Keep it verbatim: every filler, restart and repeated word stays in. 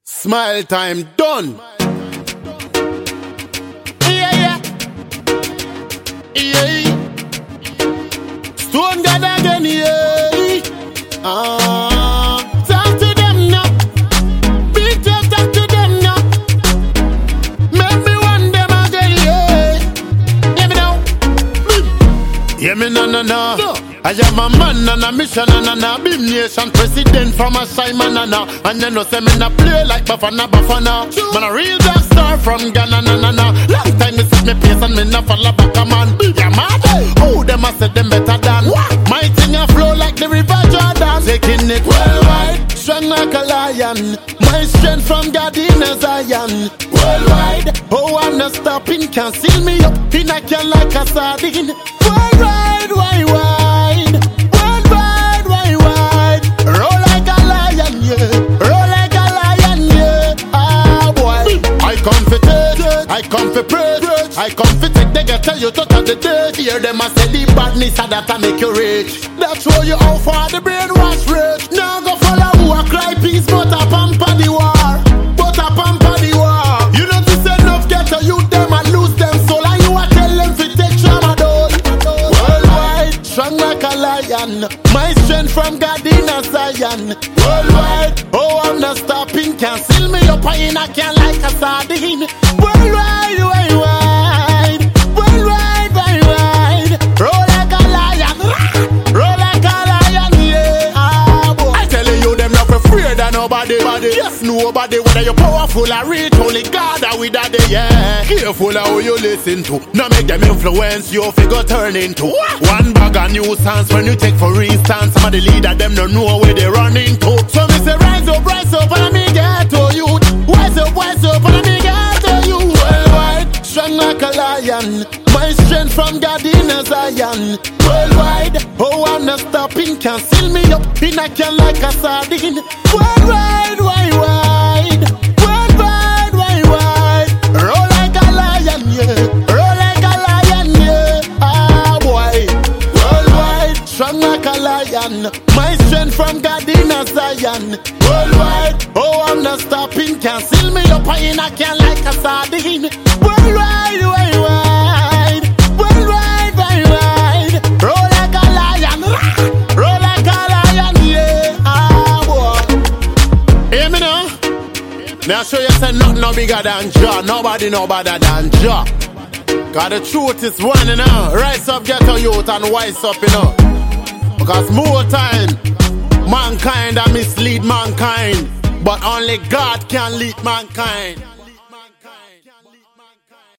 Smile time done. Yeah, yeah. Yeah. Stone God again, yeah. Ah, talk to them now. Big talk, talk to them now. Make me want them again, yeah. Hear me now. Hear me na na na. No. I am a man and a mission and a big nation president from a Simon and a and you know say me na play like Bafana Bafana. Man a real black star from Ghana na na na. Long time me set me pace and me na follow back a man. Yeah mad. Who them a say them better than what? My thing a flow like the river Jordan. Taking it worldwide, strong like a lion. My strength from God in a Zion. Worldwide, oh I'm not stopping. Can't seal me up in a can like a sardine. Worldwide, why why? I come for praise, I come for take the ghetto you to the dirt. Hear them a say the badness and that make you rich. That's why you out for the brainwash rich. Now go follow who a cry peace but a pamper the war. But a pamper the war. You know this enough ghetto you them and lose them soul. And you a tell them to take tramadol. Worldwide, strong like a lion. My strength from God in a Zion. Worldwide, oh I'm not stopping. Can't seal me up and I can't like a sardine. Worldwide, wide, wide, worldwide, wide, wide. Roll like a lion, roll like a lion, yeah. Ah, boy. I telling you, them not afraid of nobody. Yes, nobody, whether you're powerful or rich, only God are with that, yeah. Careful of who you listen to. Now make them influence you, figure turn into one bag of nuisance when you take for instance. Some of the leader, them don't know where they run into. So me say, rise up, rise up, and me get to you. Wise up, wise up, and me get to you. Worldwide, strong like a lion. My strength from God in a Zion. Worldwide, oh I'm not stopping. Can't seal me up in a can like a sardine. Worldwide, wide, wide. Worldwide, wide, wide. Roll like a lion, yeah. Roll like a lion, yeah. Ah boy. Worldwide, strong like a lion. My strength from God in a Zion. Worldwide, oh I'm not stopping. Can't seal me up in a can like a sardine. Worldwide, wide, wide. Worldwide, wide, wide. Roll like a lion. Roll like a lion, yeah. Ah boy. Hear me now? Now show you say nothing no bigger than Jah. Nobody no better than Jah. Cause the truth is one, you know. Rise up, get a youth and wise up, you know. Because more time, mankind a mislead mankind. But only God can lead mankind.